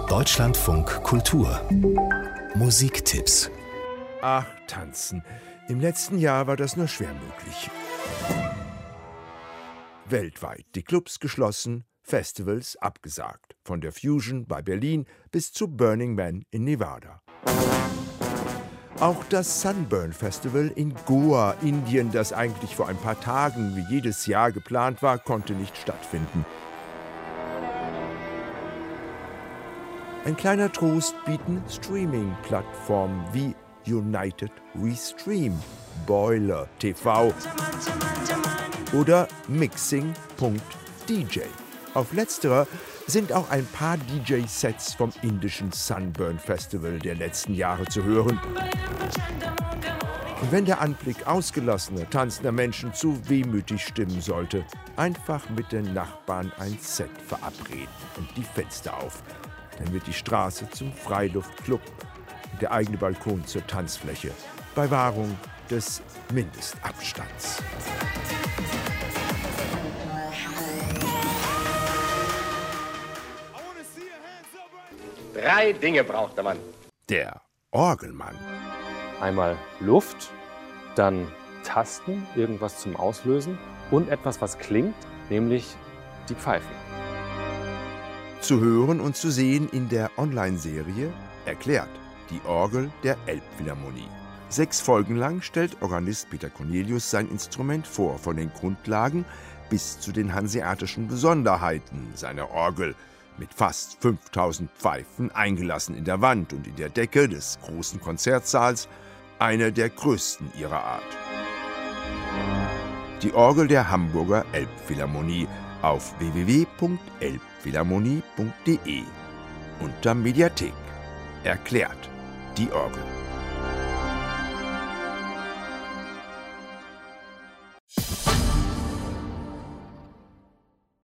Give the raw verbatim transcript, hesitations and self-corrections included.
Deutschlandfunk Kultur Musiktipps. Ach, tanzen. Im letzten Jahr war das nur schwer möglich. Weltweit die Clubs geschlossen, Festivals abgesagt. Von der Fusion bei Berlin bis zu Burning Man in Nevada. Auch das Sunburn Festival in Goa, Indien, das eigentlich vor ein paar Tagen wie jedes Jahr geplant war, konnte nicht stattfinden. Ein kleiner Trost bieten Streaming-Plattformen wie United We Stream, Boiler T V oder Mixing Punkt D J. Auf letzterer sind auch ein paar D J-Sets vom indischen Sunburn Festival der letzten Jahre zu hören. Und wenn der Anblick ausgelassener, tanzender Menschen zu wehmütig stimmen sollte, einfach mit den Nachbarn ein Set verabreden und die Fenster auf. Dann wird die Straße zum Freiluftclub und der eigene Balkon zur Tanzfläche, bei Wahrung des Mindestabstands. Drei Dinge braucht der Mann. Der Orgelmann. Einmal Luft, dann Tasten, irgendwas zum Auslösen und etwas, was klingt, nämlich die Pfeifen. Zu hören und zu sehen in der Online-Serie Erklärt, die Orgel der Elbphilharmonie. Sechs Folgen lang stellt Organist Peter Cornelius sein Instrument vor, von den Grundlagen bis zu den hanseatischen Besonderheiten seiner Orgel, mit fast fünftausend Pfeifen eingelassen in der Wand und in der Decke des großen Konzertsaals, eine der größten ihrer Art. Die Orgel der Hamburger Elbphilharmonie auf w w w punkt elbphilharmonie punkt de unter Mediathek. Erklärt, die Orgel.